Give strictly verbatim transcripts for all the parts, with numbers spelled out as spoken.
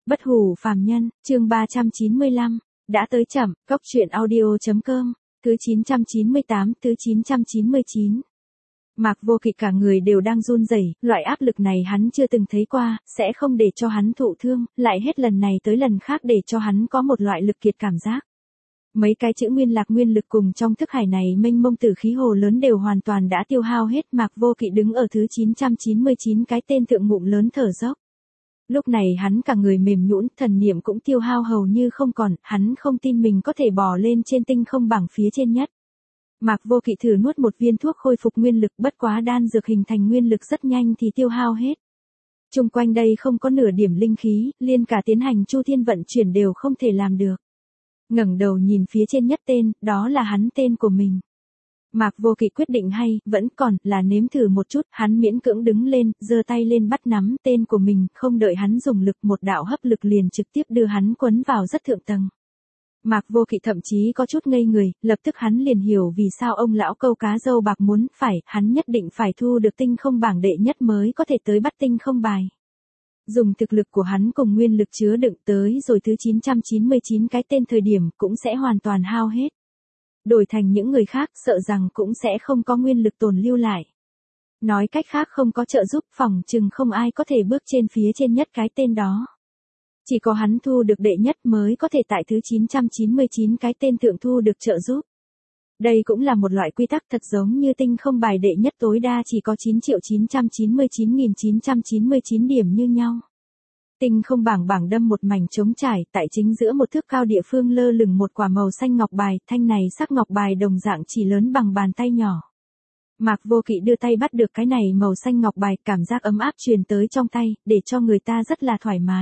Bất hủ phàm nhân, chương ba trăm chín mươi lăm, đã tới chậm, cốc truyện audio.com, thứ chín trăm chín mươi tám, thứ chín trăm chín mươi chín. Mạc Vô Kỵ cả người đều đang run rẩy, loại áp lực này hắn chưa từng thấy qua, sẽ không để cho hắn thụ thương, lại hết lần này tới lần khác để cho hắn có một loại lực kiệt cảm giác. Mấy cái chữ nguyên lạc nguyên lực cùng trong thức hải này mênh mông tử khí hồ lớn đều hoàn toàn đã tiêu hao hết. Mạc Vô Kỵ đứng ở thứ chín trăm chín mươi chín cái tên thượng ngụm lớn thở dốc. Lúc này hắn cả người mềm nhũn, thần niệm cũng tiêu hao hầu như không còn, hắn không tin mình có thể bò lên trên tinh không bảng phía trên nhất. Mạc Vô Kỵ thử nuốt một viên thuốc khôi phục nguyên lực, bất quá đan dược hình thành nguyên lực rất nhanh thì tiêu hao hết. Chung quanh đây không có nửa điểm linh khí, liên cả tiến hành chu thiên vận chuyển đều không thể làm được. Ngẩng đầu nhìn phía trên nhất tên, đó là hắn tên của mình. Mạc Vô Kỵ quyết định hay, vẫn còn, là nếm thử một chút, hắn miễn cưỡng đứng lên, giơ tay lên bắt nắm tên của mình, không đợi hắn dùng lực, một đạo hấp lực liền trực tiếp đưa hắn quấn vào rất thượng tầng. Mạc Vô Kỵ thậm chí có chút ngây người, lập tức hắn liền hiểu vì sao ông lão câu cá dâu bạc muốn, phải, hắn nhất định phải thu được tinh không bảng đệ nhất mới có thể tới bắt tinh không bài. Dùng thực lực của hắn cùng nguyên lực chứa đựng tới rồi thứ chín trăm chín mươi chín cái tên thời điểm cũng sẽ hoàn toàn hao hết. Đổi thành những người khác sợ rằng cũng sẽ không có nguyên lực tồn lưu lại. Nói cách khác không có trợ giúp, phòng chừng không ai có thể bước trên phía trên nhất cái tên đó. Chỉ có hắn thu được đệ nhất mới có thể tại thứ chín trăm chín mươi chín cái tên thượng thu được trợ giúp. Đây cũng là một loại quy tắc thật giống như tinh không bài đệ nhất tối đa chỉ có chín triệu chín trăm chín mươi chín nghìn chín trăm chín mươi chín điểm như nhau. Tinh không bảng bảng đâm một mảnh trống trải, tại chính giữa một thước cao địa phương lơ lửng một quả màu xanh ngọc bài, thanh này sắc ngọc bài đồng dạng chỉ lớn bằng bàn tay nhỏ. Mạc Vô Kỵ đưa tay bắt được cái này màu xanh ngọc bài, cảm giác ấm áp truyền tới trong tay, để cho người ta rất là thoải mái.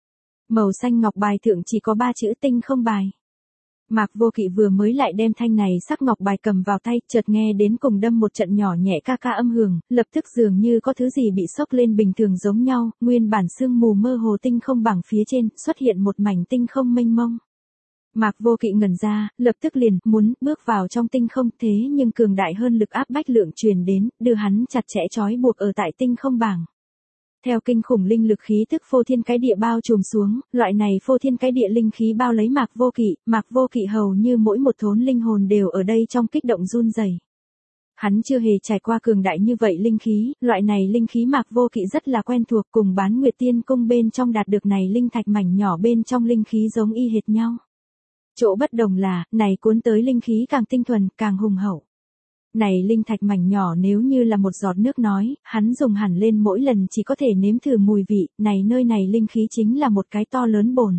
Màu xanh ngọc bài thượng chỉ có ba chữ tinh không bài. Mạc Vô Kỵ vừa mới lại đem thanh này sắc ngọc bài cầm vào tay, chợt nghe đến cùng đâm một trận nhỏ nhẹ ca ca âm hưởng, lập tức dường như có thứ gì bị sốc lên bình thường giống nhau, nguyên bản sương mù mơ hồ tinh không bảng phía trên, xuất hiện một mảnh tinh không mênh mông. Mạc Vô Kỵ ngẩn ra, lập tức liền, muốn, bước vào trong tinh không, thế nhưng cường đại hơn lực áp bách lượng truyền đến, đưa hắn chặt chẽ trói buộc ở tại tinh không bảng. Theo kinh khủng linh lực khí tức phô thiên cái địa bao trùm xuống, loại này phô thiên cái địa linh khí bao lấy Mạc Vô Kỵ, Mạc Vô Kỵ hầu như mỗi một thốn linh hồn đều ở đây trong kích động run rẩy. Hắn chưa hề trải qua cường đại như vậy linh khí, loại này linh khí Mạc Vô Kỵ rất là quen thuộc, cùng Bán Nguyệt Tiên Cung bên trong đạt được này linh thạch mảnh nhỏ bên trong linh khí giống y hệt nhau. Chỗ bất đồng là, này cuốn tới linh khí càng tinh thuần, càng hùng hậu. Này linh thạch mảnh nhỏ nếu như là một giọt nước nói, hắn dùng hẳn lên mỗi lần chỉ có thể nếm thử mùi vị, này nơi này linh khí chính là một cái to lớn bồn.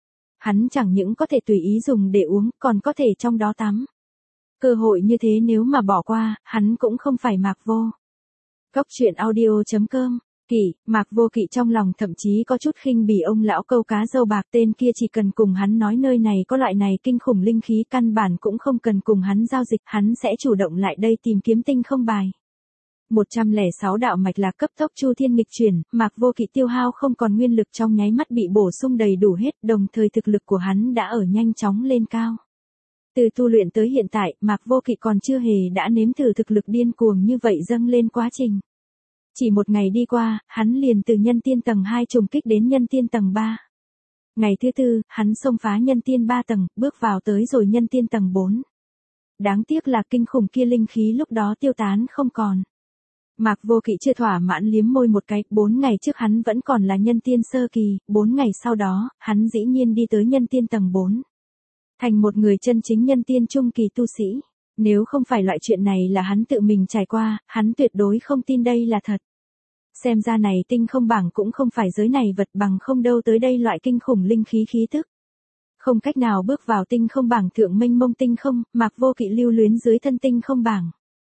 Hắn chẳng những có thể tùy ý dùng để uống, còn có thể trong đó tắm. Cơ hội như thế nếu mà bỏ qua, hắn cũng không phải Mạc Vô. Cốc truyện audio.com Kỵ, Mạc Vô Kỵ trong lòng thậm chí có chút khinh bỉ ông lão câu cá dâu bạc, tên kia chỉ cần cùng hắn nói nơi này có loại này kinh khủng linh khí, căn bản cũng không cần cùng hắn giao dịch, hắn sẽ chủ động lại đây tìm kiếm tinh không bài. một trăm lẻ sáu đạo mạch lạc cấp tốc chu thiên nghịch chuyển, Mạc Vô Kỵ tiêu hao không còn nguyên lực trong nháy mắt bị bổ sung đầy đủ hết, đồng thời thực lực của hắn đã ở nhanh chóng lên cao. Từ tu luyện tới hiện tại, Mạc Vô Kỵ còn chưa hề đã nếm thử thực lực điên cuồng như vậy dâng lên quá trình. Chỉ một ngày đi qua, hắn liền từ nhân tiên tầng hai trùng kích đến nhân tiên tầng ba. Ngày thứ tư, hắn xông phá nhân tiên ba tầng, bước vào tới rồi nhân tiên tầng bốn. Đáng tiếc là kinh khủng kia linh khí lúc đó tiêu tán không còn. Mạc Vô Kỵ chưa thỏa mãn liếm môi một cái, bốn ngày trước hắn vẫn còn là nhân tiên sơ kỳ, bốn ngày sau đó, hắn dĩ nhiên đi tới nhân tiên tầng bốn. Thành một người chân chính nhân tiên trung kỳ tu sĩ. Nếu không phải loại chuyện này là hắn tự mình trải qua, hắn tuyệt đối không tin đây là thật. Xem ra này tinh không bảng cũng không phải giới này vật, bằng không đâu tới đây loại kinh khủng linh khí khí tức. Không cách nào bước vào tinh không bảng thượng mênh mông tinh không, Mạc Vô Kỵ lưu luyến dưới thân tinh không bảng.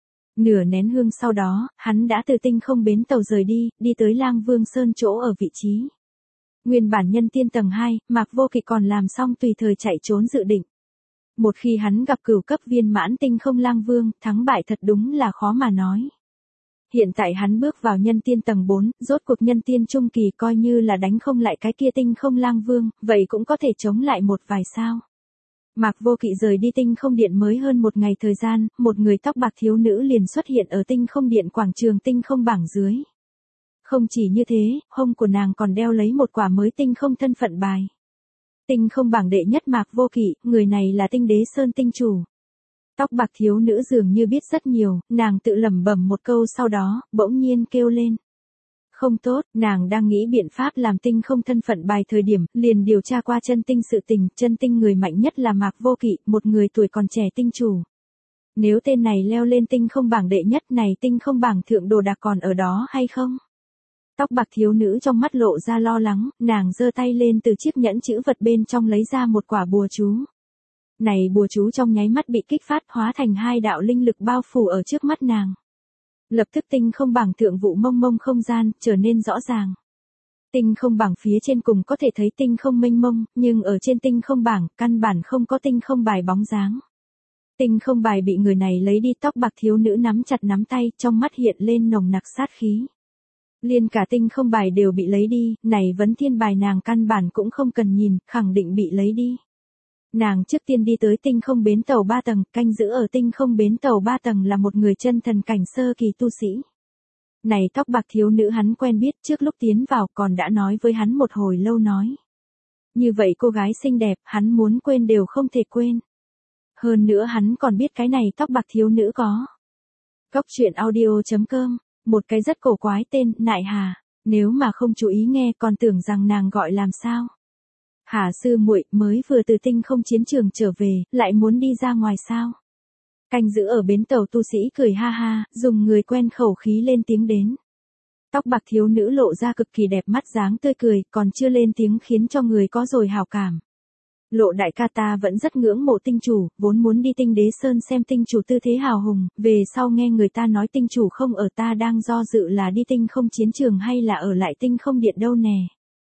Nửa nén hương sau đó, hắn đã từ tinh không bến tàu rời đi, đi tới Lang Vương Sơn chỗ ở vị trí. Nguyên bản nhân tiên tầng hai, Mạc Vô Kỵ còn làm xong tùy thời chạy trốn dự định. Một khi hắn gặp cửu cấp viên mãn tinh không lang vương, thắng bại thật đúng là khó mà nói. Hiện tại hắn bước vào nhân tiên tầng bốn, rốt cuộc nhân tiên trung kỳ coi như là đánh không lại cái kia tinh không lang vương, vậy cũng có thể chống lại một vài sao. Mạc Vô Kỵ rời đi tinh không điện mới hơn một ngày thời gian, một người tóc bạc thiếu nữ liền xuất hiện ở tinh không điện quảng trường tinh không bảng dưới. Không chỉ như thế, hông của nàng còn đeo lấy một quả mới tinh không thân phận bài. Tinh không bảng đệ nhất Mạc Vô Kỵ, người này là Tinh Đế Sơn tinh chủ. Tóc bạc thiếu nữ dường như biết rất nhiều, nàng tự lẩm bẩm một câu sau đó, bỗng nhiên kêu lên. Không tốt, nàng đang nghĩ biện pháp làm tinh không thân phận bài thời điểm, liền điều tra qua chân tinh sự tình, chân tinh người mạnh nhất là Mạc Vô Kỵ, một người tuổi còn trẻ tinh chủ. Nếu tên này leo lên tinh không bảng đệ nhất này tinh không bảng thượng đồ đạc còn ở đó hay không? Tóc bạc thiếu nữ trong mắt lộ ra lo lắng, nàng giơ tay lên từ chiếc nhẫn chữ vật bên trong lấy ra một quả bùa chú. Này bùa chú trong nháy mắt bị kích phát hóa thành hai đạo linh lực bao phủ ở trước mắt nàng. Lập tức tinh không bảng thượng vụ mông mông không gian trở nên rõ ràng. Tinh không bảng phía trên cùng có thể thấy tinh không mênh mông, nhưng ở trên tinh không bảng, căn bản không có tinh không bài bóng dáng. Tinh không bài bị người này lấy đi, tóc bạc thiếu nữ nắm chặt nắm tay, trong mắt hiện lên nồng nặc sát khí. Liên cả tinh không bài đều bị lấy đi, này vấn thiên bài nàng căn bản cũng không cần nhìn, khẳng định bị lấy đi. Nàng trước tiên đi tới tinh không bến tàu ba tầng, canh giữ ở tinh không bến tàu ba tầng là một người chân thần cảnh sơ kỳ tu sĩ. Này tóc bạc thiếu nữ hắn quen biết trước lúc tiến vào còn đã nói với hắn một hồi lâu nói. Như vậy cô gái xinh đẹp, hắn muốn quên đều không thể quên. Hơn nữa hắn còn biết cái này tóc bạc thiếu nữ có. Cốc truyện audio chấm com, một cái rất cổ quái tên, Nại Hà, nếu mà không chú ý nghe còn tưởng rằng nàng gọi làm sao. Hà sư muội mới vừa từ tinh không chiến trường trở về, lại muốn đi ra ngoài sao? Canh giữ ở bến tàu tu sĩ cười ha ha, dùng người quen khẩu khí lên tiếng đến. Tóc bạc thiếu nữ lộ ra cực kỳ đẹp mắt dáng tươi cười, còn chưa lên tiếng khiến cho người có rồi hào cảm. Lộ đại ca ta vẫn rất ngưỡng mộ tinh chủ, vốn muốn đi Tinh Đế Sơn xem tinh chủ tư thế hào hùng, về sau nghe người ta nói tinh chủ không ở ta đang do dự là đi tinh không chiến trường hay là ở lại tinh không điện đâu nè.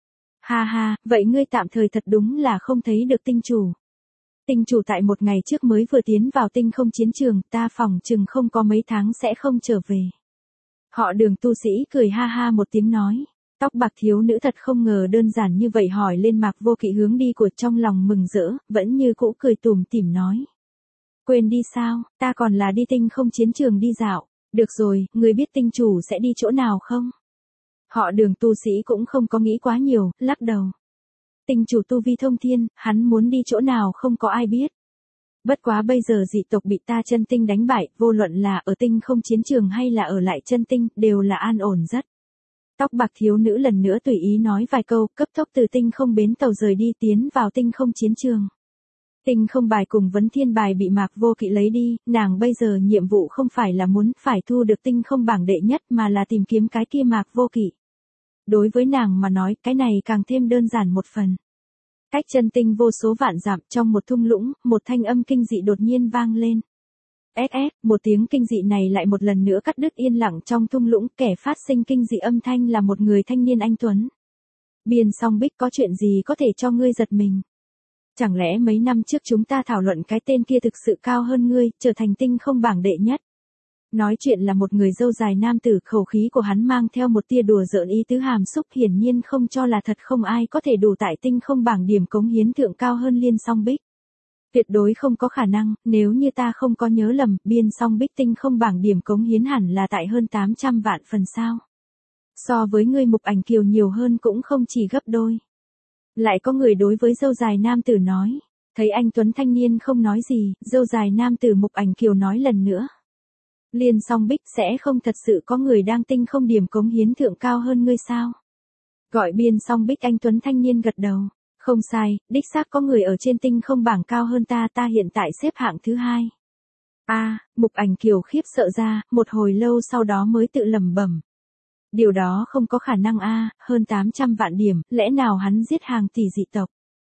Ha ha, vậy ngươi tạm thời thật đúng là không thấy được tinh chủ. Tinh chủ tại một ngày trước mới vừa tiến vào tinh không chiến trường, ta phỏng chừng không có mấy tháng sẽ không trở về. Họ Đường tu sĩ cười ha ha một tiếng nói. Tóc bạc thiếu nữ thật không ngờ đơn giản như vậy hỏi lên Mạc Vô Kỵ hướng đi của trong lòng mừng rỡ, vẫn như cũ cười tủm tỉm nói. Quên đi sao, ta còn là đi tinh không chiến trường đi dạo. Được rồi, ngươi biết tinh chủ sẽ đi chỗ nào không? Họ Đường tu sĩ cũng không có nghĩ quá nhiều, lắc đầu. Tinh chủ tu vi thông thiên, hắn muốn đi chỗ nào không có ai biết. Bất quá bây giờ dị tộc bị ta chân tinh đánh bại, vô luận là ở tinh không chiến trường hay là ở lại chân tinh, đều là an ổn rất. Tóc bạc thiếu nữ lần nữa tùy ý nói vài câu, cấp tốc từ tinh không bến tàu rời đi tiến vào tinh không chiến trường. Tinh không bài cùng vấn thiên bài bị Mạc Vô Kỵ lấy đi, nàng bây giờ nhiệm vụ không phải là muốn phải thu được tinh không bảng đệ nhất mà là tìm kiếm cái kia Mạc Vô Kỵ. Đối với nàng mà nói, cái này càng thêm đơn giản một phần. Cách chân tinh vô số vạn dặm trong một thung lũng, một thanh âm kinh dị đột nhiên vang lên. ét ét, một tiếng kinh dị này lại một lần nữa cắt đứt yên lặng trong thung lũng, kẻ phát sinh kinh dị âm thanh là một người thanh niên anh tuấn. Biên Song Bích, có chuyện gì có thể cho ngươi giật mình? Chẳng lẽ mấy năm trước chúng ta thảo luận cái tên kia thực sự cao hơn ngươi, trở thành tinh không bảng đệ nhất? Nói chuyện là một người râu dài nam tử, khẩu khí của hắn mang theo một tia đùa giỡn ý tứ hàm xúc, hiển nhiên không cho là thật, không ai có thể đủ tại tinh không bảng điểm cống hiến thượng cao hơn Liên Song Bích. Tuyệt đối không có khả năng, nếu như ta không có nhớ lầm, Biên Song Bích tinh không bảng điểm cống hiến hẳn là tại hơn tám trăm vạn phần sao. So với ngươi Mục Ảnh Kiều nhiều hơn cũng không chỉ gấp đôi. Lại có người đối với râu dài nam tử nói. Thấy anh tuấn thanh niên không nói gì, râu dài nam tử Mục Ảnh Kiều nói lần nữa. Liên Song Bích, sẽ không thật sự có người đang tinh không điểm cống hiến thượng cao hơn ngươi sao? Gọi Biên Song Bích, anh tuấn thanh niên gật đầu. Không sai, đích xác có người ở trên tinh không bảng cao hơn ta, ta hiện tại xếp hạng thứ hai. A, à, Mục Ảnh Kiều khiếp sợ ra, một hồi lâu sau đó mới tự lẩm bẩm. Điều đó không có khả năng a, à, hơn tám trăm vạn điểm, lẽ nào hắn giết hàng tỷ dị tộc?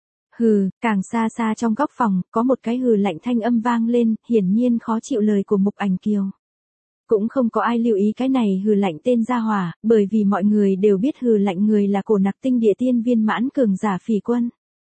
Hừ, càng xa xa trong góc phòng, có một cái hừ lạnh thanh âm vang lên, hiển nhiên khó chịu lời của Mục Ảnh Kiều. Cũng không có ai lưu ý cái này hừ lạnh tên gia hỏa, bởi vì mọi người đều biết hừ lạnh người là Cổ Nặc Tinh địa tiên viên mãn cường giả Phỉ Quân.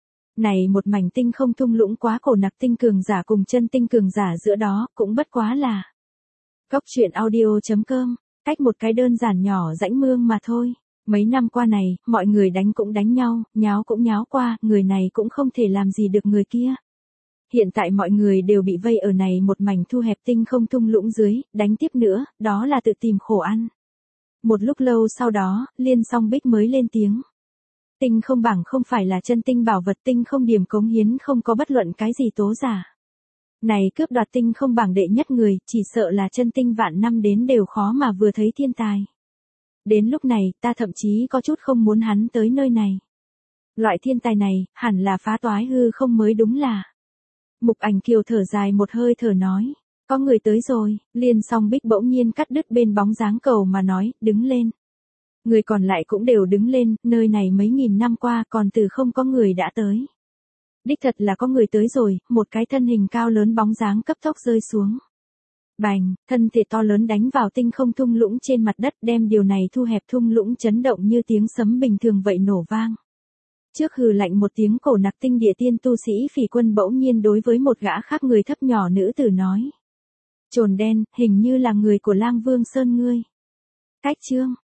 Này một mảnh tinh không thung lũng quá, Cổ Nặc Tinh cường giả cùng chân tinh cường giả giữa đó, cũng bất quá là. Cốc truyện audio chấm com, cách một cái đơn giản nhỏ rãnh mương mà thôi. Mấy năm qua này, mọi người đánh cũng đánh nhau, nháo cũng nháo qua, người này cũng không thể làm gì được người kia. Hiện tại mọi người đều bị vây ở này một mảnh thu hẹp tinh không thung lũng dưới, đánh tiếp nữa, đó là tự tìm khổ ăn. Một lúc lâu sau đó, Liên Song Bích mới lên tiếng. Tinh không bảng không phải là chân tinh bảo vật, tinh không điểm cống hiến không có bất luận cái gì tố giả. Này cướp đoạt tinh không bảng đệ nhất người, chỉ sợ là chân tinh vạn năm đến đều khó mà vừa thấy thiên tài. Đến lúc này, ta thậm chí có chút không muốn hắn tới nơi này. Loại thiên tài này, hẳn là phá toái hư không mới đúng là. Mục Ảnh Kiều thở dài một hơi thở nói. Có người tới rồi, Liên Song Bích bỗng nhiên cắt đứt bên bóng dáng cầu mà nói, đứng lên. Người còn lại cũng đều đứng lên, nơi này mấy nghìn năm qua còn từ không có người đã tới. Đích thật là có người tới rồi, một cái thân hình cao lớn bóng dáng cấp tốc rơi xuống. Bành, thân thể to lớn đánh vào tinh không thung lũng trên mặt đất, đem điều này thu hẹp thung lũng chấn động như tiếng sấm bình thường vậy nổ vang. Trước hừ lạnh một tiếng, cổ nặc tinh địa tiên tu sĩ Phỉ Quân bỗng nhiên đối với một gã khác người thấp nhỏ nữ tử nói. Trồn đen, hình như là người của Lang Vương Sơn ngươi. Cách chương